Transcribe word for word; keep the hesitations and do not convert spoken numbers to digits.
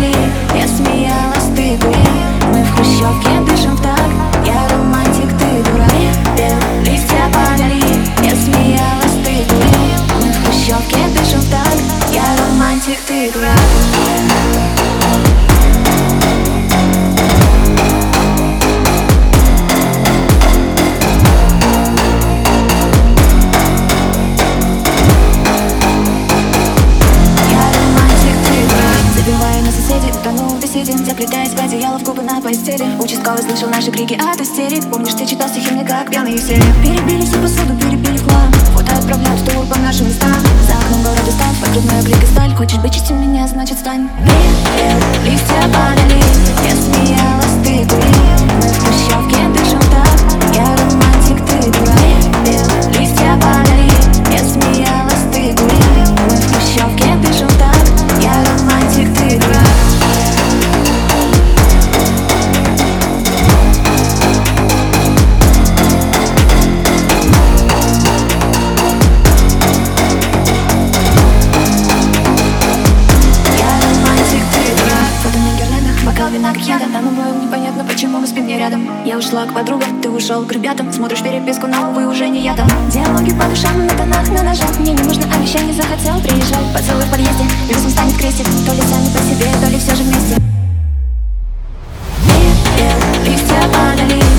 падали, я смеялась, ты курил. Мы в хрущевке дышим в такт, я романтик, ты дурак. Листья падали, я смеялась, ты курил. Мы в хрущевке дышим в такт, я романтик, ты дурак. Заплетаясь в одеяло, в губы на постели. Участковый слышал наши крики от истерик. Помнишь, ты читал стихи мне как пьяные все. Перебили всю посуду, перебили в хлам. Фото отправляют в тур по нашим местам. За окном город устал, вокруг моя крик и сталь. Хочешь быть частью меня, значит стань. Привет, листья падали, я смеялась, ты курил. Мы в хрущевке дышим так, я романтик, ты дурак. Привет, листья падали, я смеялась, ты курил. Мы в хрущевке дышим так, я романтик, ты дурак. Как ядом, нам обоим непонятно, почему мы спим не рядом. Я ушла к подругам, ты ушел к ребятам. Смотришь переписку, но, увы, уже не я там. Диалоги по душам, на тонах, на ножах. Мне не нужно обещаний, захотел, приезжай. Поцелуй в подъезде, весом станет крестик. То ли сами по себе, то ли все же вместе. Листья падали.